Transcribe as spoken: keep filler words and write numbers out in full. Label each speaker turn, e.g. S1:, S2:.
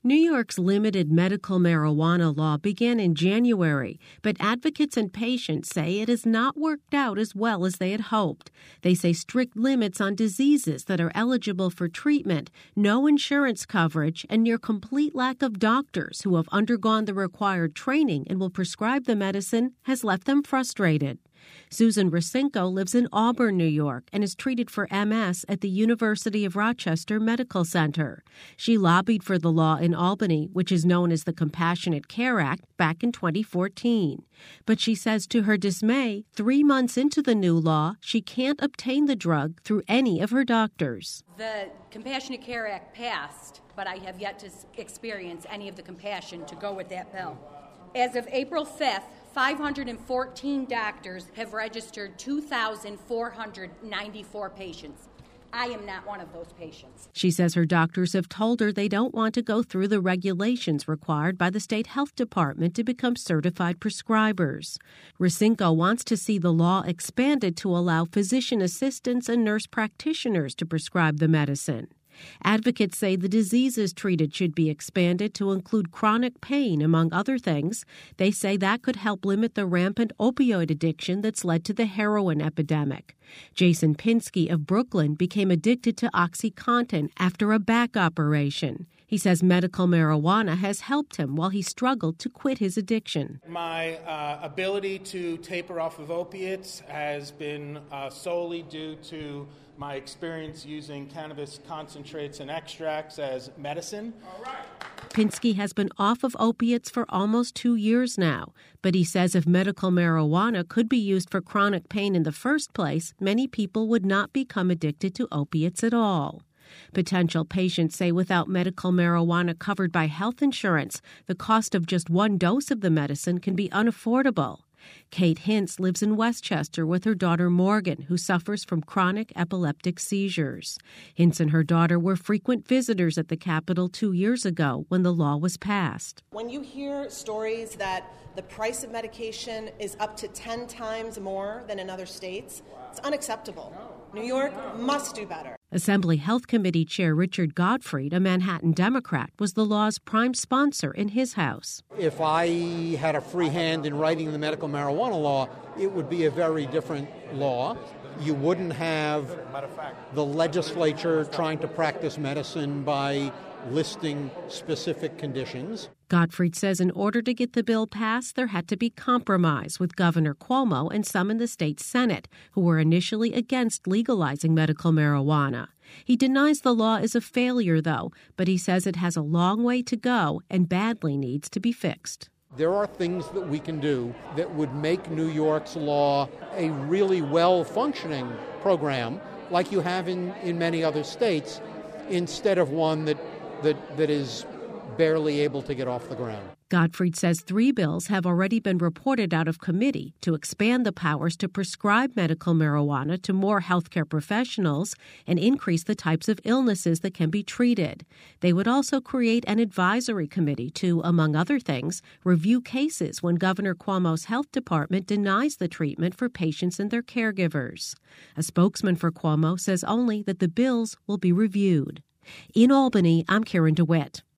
S1: New York's limited medical marijuana law began in January, but advocates and patients say it has not worked out as well as they had hoped. They say strict limits on diseases that are eligible for treatment, no insurance coverage, and near complete lack of doctors who have undergone the required training and will prescribe the medicine has left them frustrated. Susan Rasinko lives in Auburn, New York, and is treated for M S at the University of Rochester Medical Center. She lobbied for the law in Albany, which is known as the Compassionate Care Act, back in twenty fourteen. But she says to her dismay, three months into the new law, she can't obtain the drug through any of her doctors.
S2: The Compassionate Care Act passed, but I have yet to experience any of the compassion to go with that bill. As of April fifth, five hundred fourteen doctors have registered two thousand four hundred ninety-four patients. I am not one of those patients.
S1: She says her doctors have told her they don't want to go through the regulations required by the state health department to become certified prescribers. Rasinko wants to see the law expanded to allow physician assistants and nurse practitioners to prescribe the medicine. Advocates say the diseases treated should be expanded to include chronic pain, among other things. They say that could help limit the rampant opioid addiction that's led to the heroin epidemic. Jason Pinsky of Brooklyn became addicted to OxyContin after a back operation. He says medical marijuana has helped him while he struggled to quit his addiction.
S3: My uh, ability to taper off of opiates has been uh, solely due to my experience using cannabis concentrates and extracts as medicine. All right.
S1: Pinsky has been off of opiates for almost two years now, but he says if medical marijuana could be used for chronic pain in the first place, many people would not become addicted to opiates at all. Potential patients say without medical marijuana covered by health insurance, the cost of just one dose of the medicine can be unaffordable. Kate Hintz lives in Westchester with her daughter Morgan, who suffers from chronic epileptic seizures. Hintz and her daughter were frequent visitors at the Capitol two years ago when the law was passed.
S4: When you hear stories that the price of medication is up to ten times more than in other states, it's unacceptable. New York must do better.
S1: Assembly Health Committee Chair Richard Gottfried, a Manhattan Democrat, was the law's prime sponsor in his House.
S5: If I had a free hand in writing the medical marijuana law, it would be a very different law. You wouldn't have the legislature trying to practice medicine by listing specific conditions.
S1: Gottfried says in order to get the bill passed, there had to be compromise with Governor Cuomo and some in the state Senate, who were initially against legalizing medical marijuana. He denies the law is a failure, though, but he says it has a long way to go and badly needs to be fixed.
S5: There are things that we can do that would make New York's law a really well-functioning program like you have in, in many other states, instead of one that, that, that is barely able to get off the ground.
S1: Gottfried says three bills have already been reported out of committee to expand the powers to prescribe medical marijuana to more healthcare professionals and increase the types of illnesses that can be treated. They would also create an advisory committee to, among other things, review cases when Governor Cuomo's health department denies the treatment for patients and their caregivers. A spokesman for Cuomo says only that the bills will be reviewed. In Albany, I'm Karen DeWitt.